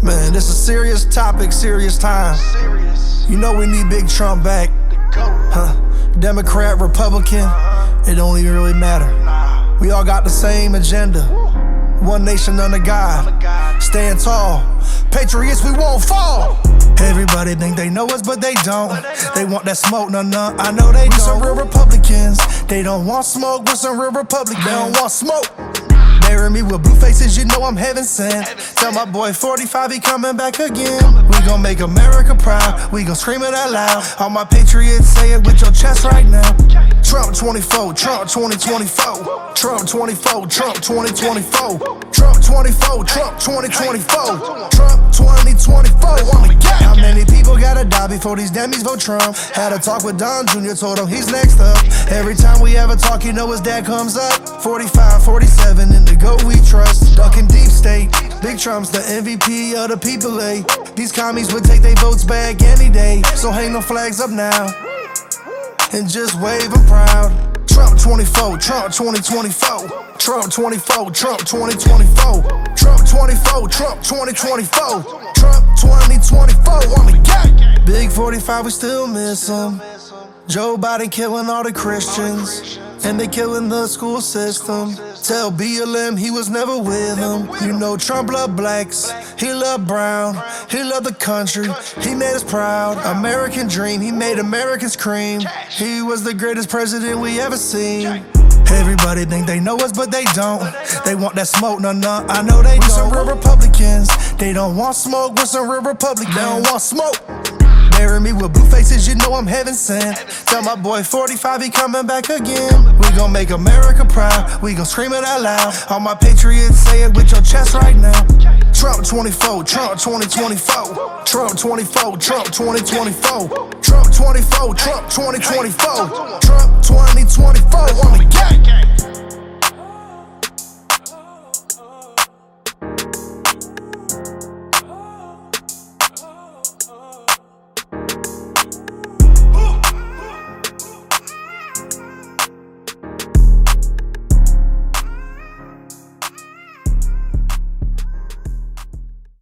Man, this a serious topic, serious time. You know we need Big Trump back. Democrat, Republican, it don't even really matter. We all got the same agenda. One nation under God. Stand tall. Patriots, we won't fall. Everybody think they know us, but they don't. They want that smoke, no, I know they don't. Some real Republicans, they don't want smoke. With some real Republicans, they don't want smoke. Bury me with blue faces, you know I'm heaven sent. Tell my boy 45 he coming back again. We gon' make America proud, we gon' scream it out loud. All my patriots, say it with your chest right now. Trump 24, Trump 2024. Trump 24, Trump 2024. Trump 24, Trump 2024. Trump 2024, I'm a gang. How many people gotta die before these dummies vote Trump? Had a talk with Don Jr., told him he's next up. Every time we ever talk, you know his dad comes up. 45, 47, in the GOAT we trust. Ducking deep state, Big Trump's the MVP of the people, eh? These commies would take their votes back any day. So hang them flags up now and just wave them proud. Trump 24, Trump 2024. Trump 24, Trump 2024. Trump 24, Trump 2024. Trump 2024, I'm a gang. Big 45, we still miss him. Joe Biden killing all the Christians, and they killing the school system. Tell BLM he was never with them. You know Trump loved blacks, he loved brown, he loved the country, he made us proud. American dream, he made Americans cream. He was the greatest president we ever seen. Everybody think they know us, but they don't. They want that smoke, no, I know they don't. Some real Republicans, they don't want smoke. With some real Republicans, they don't want smoke. Bury me with blue faces, you know I'm heaven sent. Tell my boy 45 he coming back again. We gon' make America proud, we gon' scream it out loud. All my patriots, say it with your chest right now. Trump 24, Trump 2024. Trump 24, Trump 2024. Trump 24, Trump 2024. Trump 2024, I'm a gang.